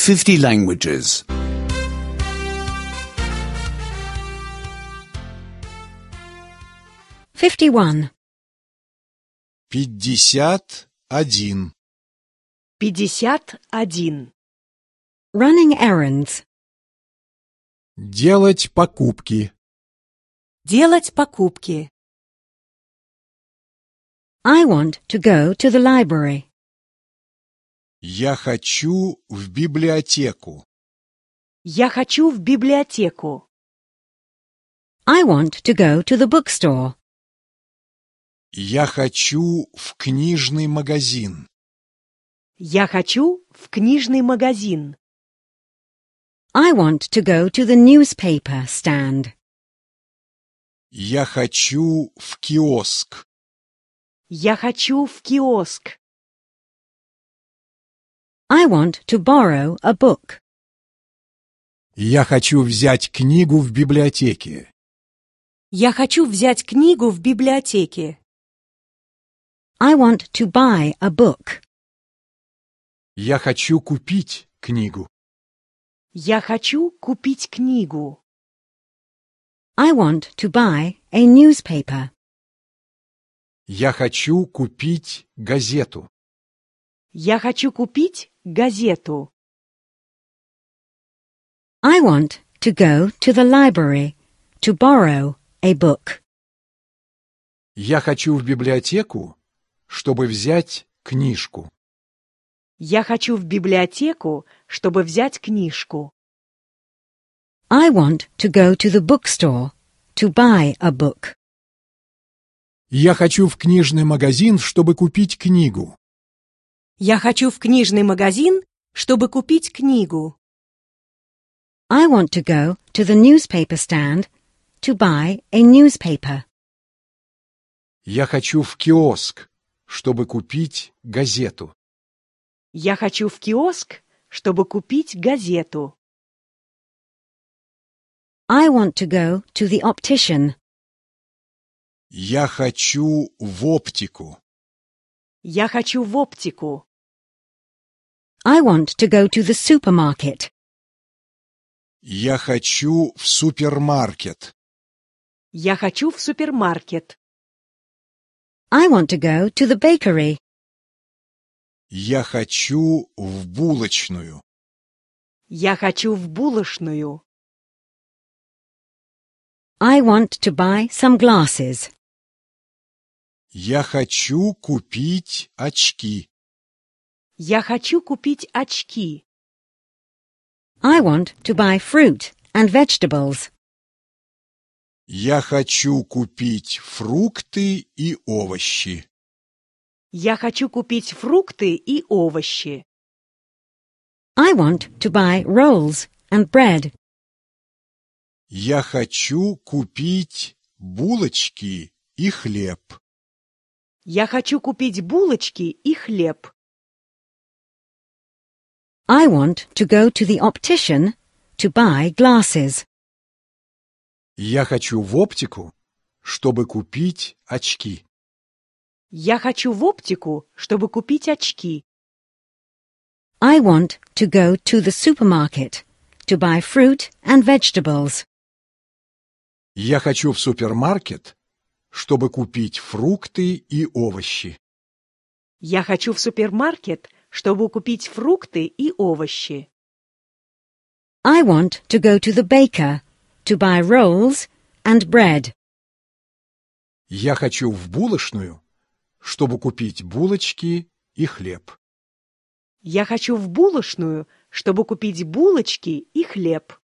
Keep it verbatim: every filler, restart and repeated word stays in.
fifty languages. Fifty-one. Пятьдесят один. Пятьдесят один. Running errands. Делать покупки. Делать покупки. I want to go to the library. Я хочу в библиотеку. Я хочу в библиотеку. I want to go to the bookstore. Я хочу в книжный магазин. Я хочу в книжный магазин. I want to go to the newspaper stand. Я хочу в киоск. Я хочу в киоск. I want to borrow a book. Я хочу взять книгу в библиотеке. Я хочу взять книгу в библиотеке. I want to buy a book. Я хочу купить книгу. Я хочу купить книгу. I want to buy a newspaper. Я хочу купить газету. Я хочу купить газету. I want to go to the library to borrow a book. Я хочу в библиотеку, чтобы взять книжку. Я хочу в библиотеку, чтобы взять книжку. I want to go to the bookstore to buy a book. Я хочу в книжный магазин, чтобы купить книгу. Я хочу в книжный магазин, чтобы купить книгу. I want to go to the newspaper stand to buy a newspaper. Я хочу в киоск, чтобы купить газету. Я хочу в киоск, чтобы купить газету. I want to go to the optician. Я хочу в оптику. Я хочу в оптику. I want to go to the supermarket. Я хочу в супермаркет. Я хочу в супермаркет. I want to go to the bakery. Я хочу в булочную. Я хочу в булочную. I want to buy some glasses. Я хочу купить очки. Я хочу купить очки. I want to buy fruit and vegetables. Я хочу купить фрукты и овощи. Я хочу купить фрукты и овощи. I want to buy rolls and bread. Я хочу купить булочки и хлеб. Я хочу купить булочки и хлеб. I want to go to the optician to buy glasses. Я хочу в оптику, чтобы купить очки. Я хочу в оптику, чтобы купить очки. I want to go to the supermarket to buy fruit and vegetables. Я хочу в супермаркет, чтобы купить фрукты и овощи. Я хочу в супермаркет, чтобы купить фрукты и овощи. I want to go to the baker to buy rolls and bread. Я хочу в булочную, чтобы купить булочки и хлеб. Я хочу в булочную, чтобы купить булочки и хлеб.